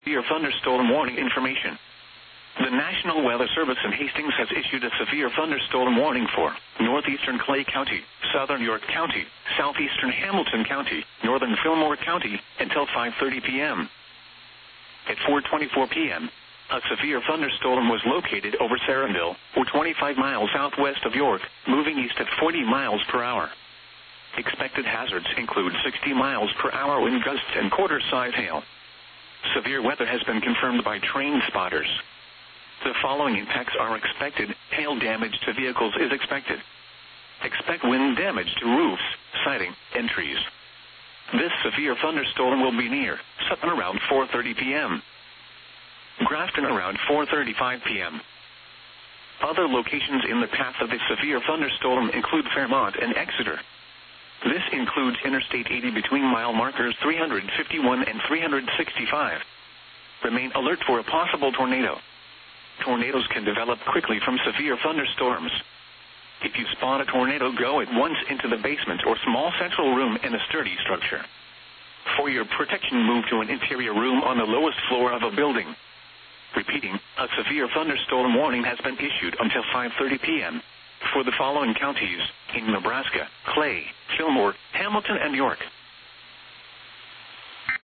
Severe thunderstorm warning information. The National Weather Service in Hastings has issued a severe thunderstorm warning for northeastern Clay County, southern York County, southeastern Hamilton County, northern Fillmore County, until 5:30 p.m. At 4:24 p.m., a severe thunderstorm was located over Sarenville, or 25 miles southwest of York, moving east at 40 miles per hour. Expected hazards include 60 miles per hour wind gusts and quarter-size hail. Severe weather has been confirmed by train spotters. The following impacts are expected. Hail damage to vehicles is expected. Expect wind damage to roofs, siding, and trees. This severe thunderstorm will be near Sutton around 4:30 p.m. Grafton around 4:35 p.m. Other locations in the path of the severe thunderstorm include Fairmont and Exeter. This includes Interstate 80 between mile markers 351 and 365. Remain alert for a possible tornado. Tornadoes can develop quickly from severe thunderstorms. If you spot a tornado, go at once into the basement or small central room in a sturdy structure. For your protection, move to an interior room on the lowest floor of a building. Repeating, a severe thunderstorm warning has been issued until 5:30 p.m. for the following counties in Nebraska: Clay, Fillmore, Hamilton, and York.